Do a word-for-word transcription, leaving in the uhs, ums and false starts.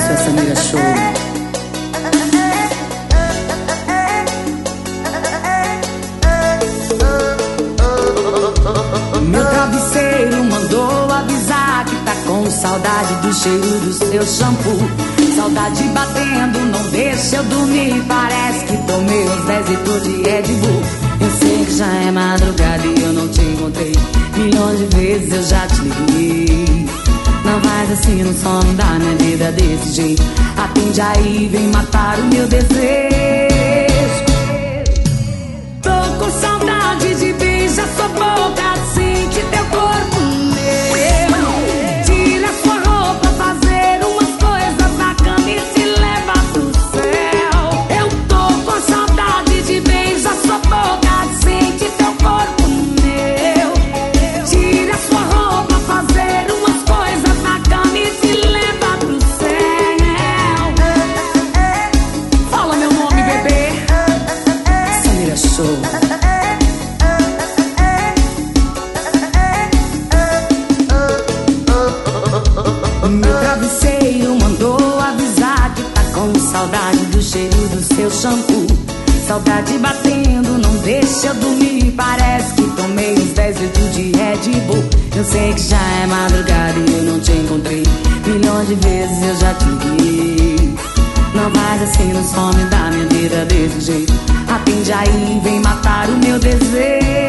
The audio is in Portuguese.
Isso é Samira Show. Meu travesseiro mandou avisar que tá com saudade do cheiro do seu shampoo. Saudade batendo, não deixa eu dormir. Parece que tomei uns dez e tô de Red Bull. Eu sei que já é madrugada e eu não te encontrei. Milhões de vezes eu já te liguei. Não faz assim, não some da minha vida desse jeito. Atende aí, vem matar o meu desejo. Tô com saudade de beijar sua boca, sente teu corpo meu. Tira sua roupa, fazer umas coisas na cama e se leva pro céu. Eu tô com saudade de beijar sua boca, sente teu corpo meu. Tira sua roupa, fazer umas coisas na cama e se leva pro céu. Fala meu nome, bebê. Samira Show. Meu travesseiro mandou avisar que tá com saudade do cheiro do seu shampoo. Saudade batendo, não deixa eu dormir. Parece que tomei uns dez litros de Red Bull. Eu sei que já é madrugada e eu não te encontrei. Milhões de vezes eu já te vi. Não faz assim, não some da minha vida desse jeito. Atende aí, vem matar o meu desejo.